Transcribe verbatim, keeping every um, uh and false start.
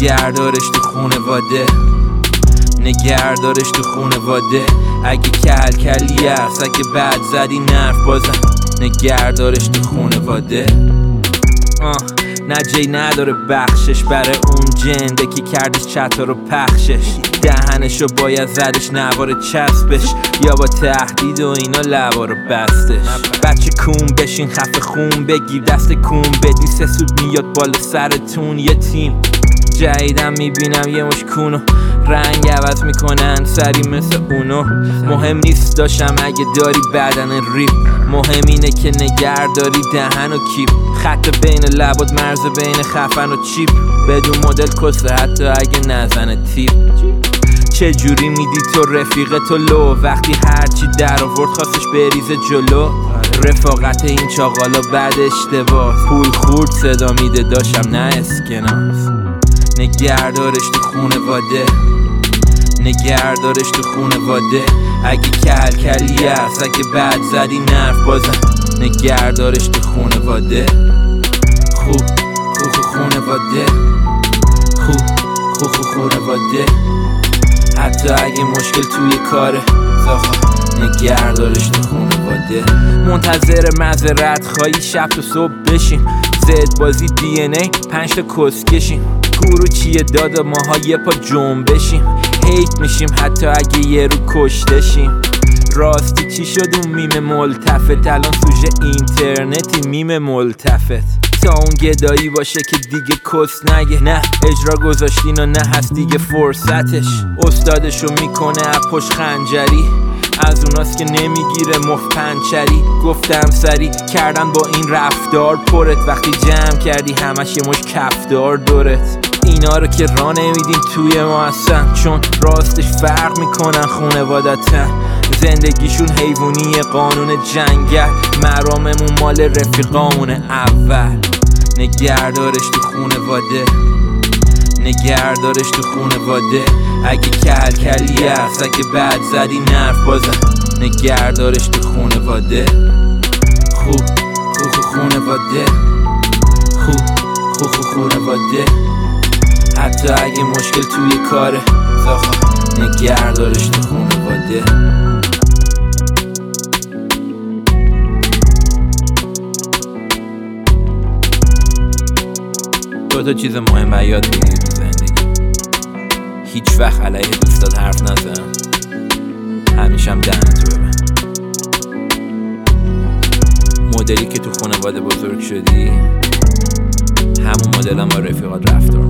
نگهدارش تو خونواده، نگهدارش تو خونواده. اگه کل کلی هست، اگه بد زدی نرف بازم نگهدارش تو خونواده. آه نه جی نداره بخشش برای اون جنده که کردش چطور رو پخشش. دهنشو باید زدش نوار چسبش، یا با تهدید و اینا لبا رو بستش. بچه کون بشین خفه خون بگیر دست کون بدی، سه سود میاد بالا سرتون یه تیم. جدیدم میبینم یه مش کونو رنگ عوض میکنن سری مثل اونو. مهم نیست داشتم اگه داری بدن ریپ، مهم اینه که نگر داری دهن و کیپ. خط بین لبات مرز بین خفن و چیپ، بدون مدل کسه حتی اگه نزنه تیپ. چه جوری میدی تو رفیق تو لو، وقتی هرچی در آورد خواستش بریزه جلو. رفاقت این چاقالا بد اشتباه، پول خورد صدا میده داشتم نه اسکناس. نگهدارش تو خونواده، نگهدارش تو خونواده. اگه کل کلی هست، اگه بد زدی نرف بازم نگهدارش تو خونواده. خوب خوب خوب خونواده، خوب خوب خوب خونواده. حتی اگه مشکل توی کاره زاخا نگهدارش تو خونواده. منتظر معذرت خواهی شب تو صبح بشین، زد بازی دی ان ای پنج تا کس کشیم. گورو چیه دادا ماها یه پا جنبشیم، هیت میشیم حتی اگه یه رو کشتشیم. راستی چی شد اون میم ملتفت، الان سوژه اینترنتی میم ملتفت. تا اون گدایی باشه که دیگه کس نگه، نه اجرا گذاشتین و نه هست دیگه فرصتش. استادشو میکنه اپوش خنجری، از اوناست که نمیگیره مفت پنچری. گفتم سری کردن با این رفتار پرت، وقتی جمع کردی همش یه مش کفدار دورت. اینا رو که راه نمیدیم توی ما اصلا، چون راستش فرق میکنن خونوادتن. زندگیشون حیوانیه قانون جنگل، مراممون مال رفیقامونه اول. نگهدارش تو خونواده، نگهدارش تو خونواده. اگه کل کلی هست، اگه بد زدی نرف بازم نگهدارش تو خونواده. خوب خوب خوب خونواده، خوب خوب خوب خونواده. حتی اگه مشکل توی کاره زاخا نگهدارش تو خونواده. دو تا چیز مهم یاد بگیری تو زندگی: هیچ وقت علیه دوستات حرف نزن، همیشه هم دهنتو ببند. مدلی که تو خانواده بزرگ شدی همون مدل هم با رفیقات رفتار